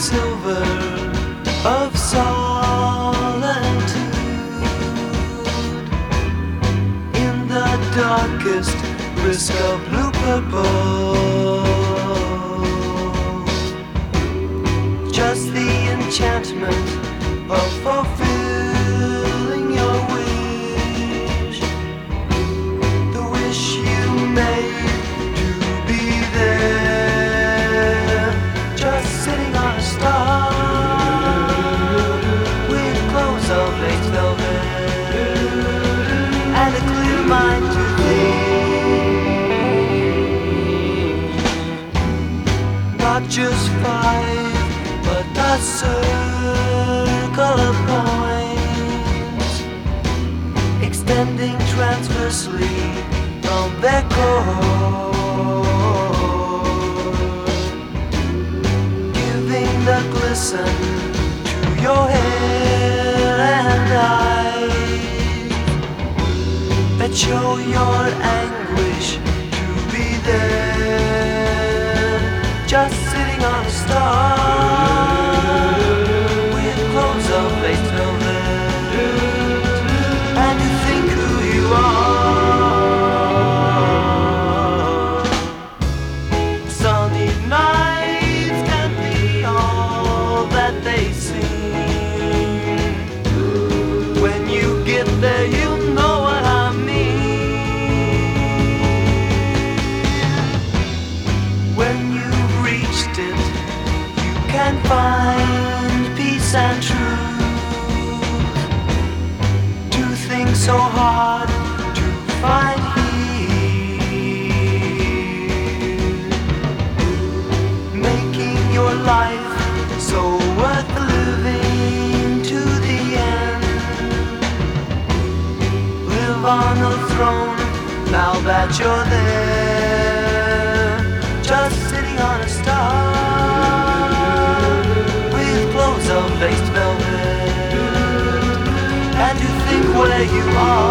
silver of solitude. In the darkest risk of blue purple, just the enchantment of fulfilling your wish, the wish you made to be there, just sitting on a star with clothes of lace velvet and a clear mind to think. Not just five, but a circle of points extending transversely from their core, giving the glisten to your hair and eyes that show your anguish to be there, just sitting on a star with clothes of lace velvet, and you think who you are. Sunny nights can be all that they seem. When you get there, you know what I mean. When you've reached it, you can find peace and truth. Two things so hard to find here, making your life so worth living to the end. Live on a throne now that you're there, just sitting on a star of lace velvet, and you think where you are.